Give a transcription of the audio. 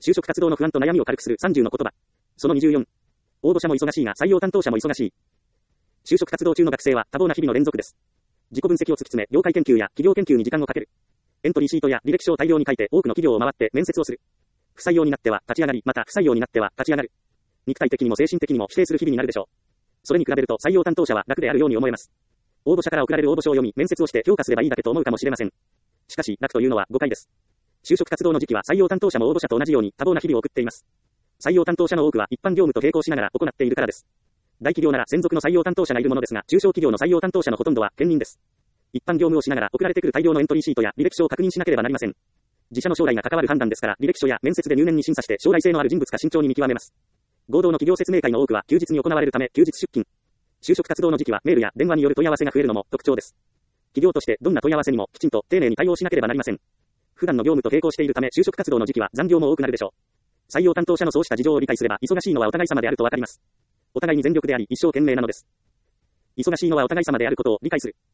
就職活動の不安と悩みを軽くする30の言葉。その24。応募者も忙しいが採用担当者も忙しい。就職活動中の学生は多忙な日々の連続です。自己分析を突き詰め、業界研究や企業研究に時間をかける。エントリーシートや履歴書を大量に書いて多くの企業を回って面接をする。不採用になっては立ち上がり、また不採用になっては立ち上がる。肉体的にも精神的にも否定する日々になるでしょう。それに比べると採用担当者は楽であるように思えます。応募者から送られる応募書を読み、面接をして評価すればいいだけと思うかもしれません。しかし、楽というのは誤解です。就職活動の時期は採用担当者も応募者と同じように多忙な日々を送っています。採用担当者の多くは一般業務と並行しながら行っているからです。大企業なら専属の採用担当者がいるものですが、中小企業の採用担当者のほとんどは兼任です。一般業務をしながら送られてくる大量のエントリーシートや履歴書を確認しなければなりません。自社の将来が関わる判断ですから、履歴書や面接で入念に審査して将来性のある人物か慎重に見極めます。合同の企業説明会の多くは休日に行われるため休日出勤。就職活動の時期はメールや電話による問い合わせが増えるのも特徴です。企業としてどんな問い合わせにもきちんと丁寧に対応しなければなりません。普段の業務と並行しているため就職活動の時期は残業も多くなるでしょう。採用担当者のそうした事情を理解すれば忙しいのはお互い様であるとわかります。お互いに全力であり一生懸命なのです。忙しいのはお互い様であることを理解する。